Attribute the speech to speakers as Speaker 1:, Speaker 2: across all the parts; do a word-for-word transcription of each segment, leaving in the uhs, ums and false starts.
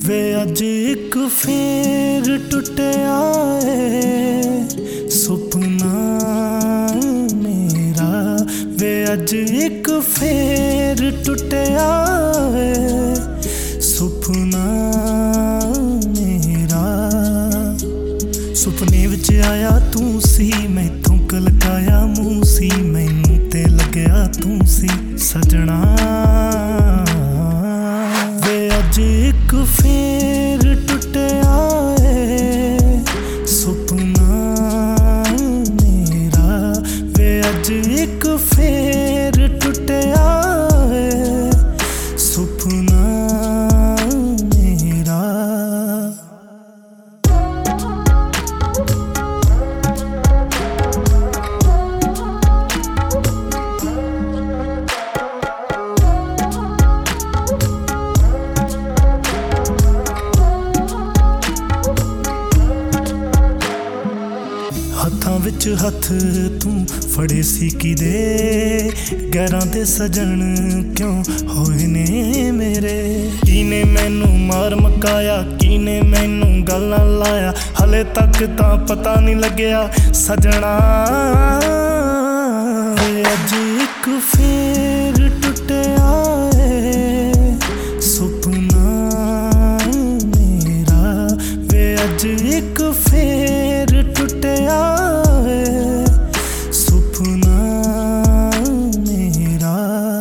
Speaker 1: वे अज एक फेर टुटिया है सुपना मेरा। वे अज एक फेर टुटिया है सुपना मेरा। सुपने विच आया तू सी मैथों कलकाया मूँ सी मैनू ते लग्या तू सी सजना। वे अज एक फेर टुटिया है सुपना मेरा। वे अज एक फेर टुटिया है सुपना मेरा। हत्थां विच हत्थ तू फड़े सी किदे गैरां दे सजन क्यों होए ने मेरे। कीने मैनू मार मकाया कीने मैनू गल्लां लाया हले तक तां पता नहीं लग्या सजना। अज एक फेर टुटिया है सुपना मेरा। वे अज एक फेर टुटिया है सुपना मेरा।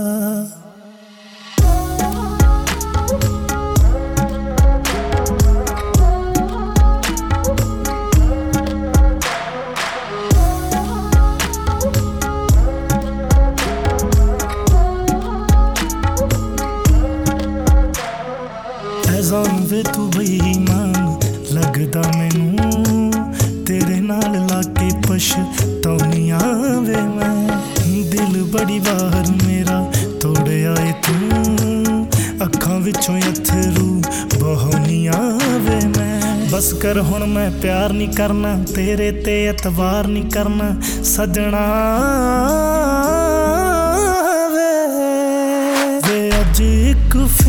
Speaker 1: ऐज़ान वे तू बेईमान लगदा मैनू तेरे नाल लाके पछताउनिया वे मैं। दिल बड़ी बार मेरा तोड़िया ए तू अखां विचों अथरू बहाउनिया वे मैं। बस कर हुण मैं प्यार नहीं करना तेरे ते एतबार नहीं करना सजना। वे वे अज एक